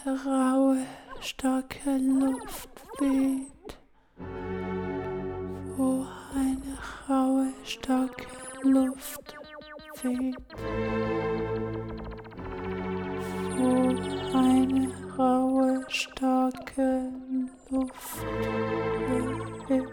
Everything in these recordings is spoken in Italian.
raue, starke Luft weht, wo eine raue, starke Luft weht, wo eine raue, starke Luft weht.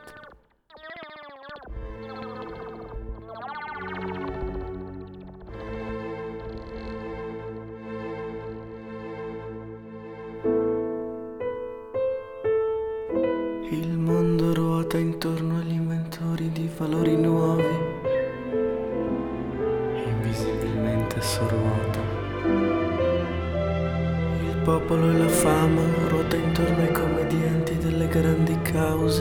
Il mondo ruota intorno agli inventori di valori nuovi, invisibilmente sorruota. Il popolo e la fama ruota intorno ai commedianti delle grandi cause.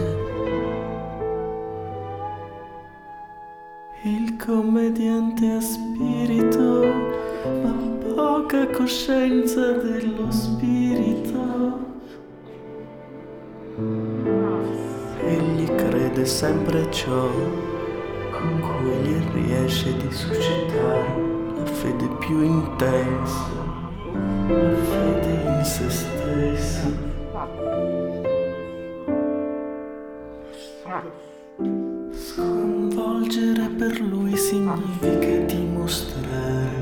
Il commediante ha spirito, ma poca coscienza dello spirito. Egli crede sempre a ciò con cui gli riesce di suscitare la fede più intensa, la fede in se stesso. Sconvolgere per lui significa dimostrare.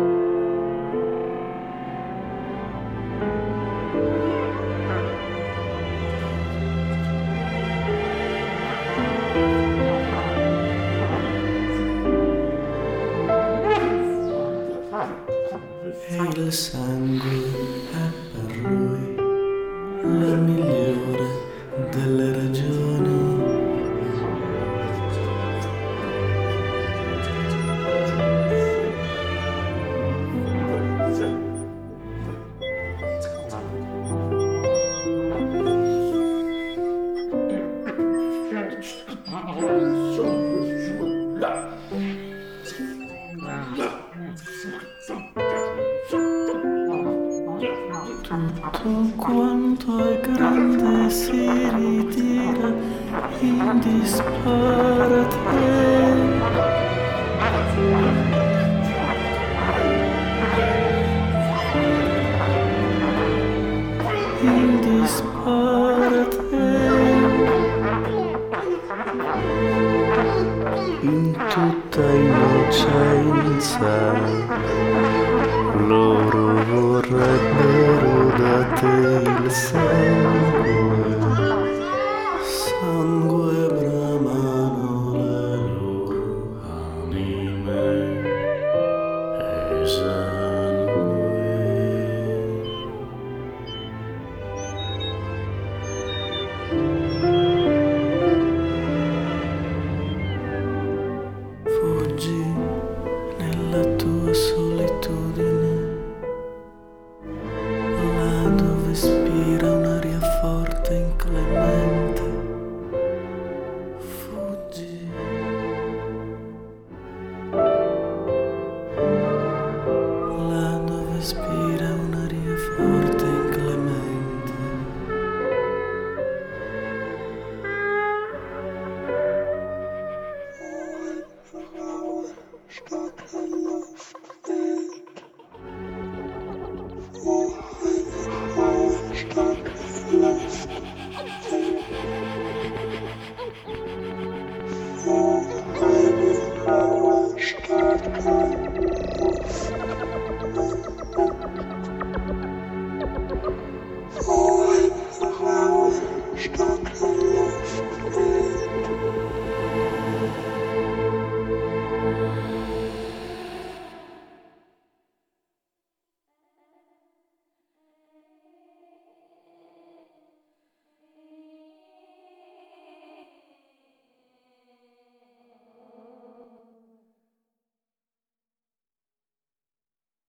E il sangue è per lui la migliore delle ragioni. Tutto quanto è grande si ritira in disparate. In disparate. In tutta innocenza loro vorrebbero da te il sangue bramano le loro anime esangue. Fuggi nella tua solitudine, là dove spira un'aria forte e inclemente. Fuggi. Là dove spira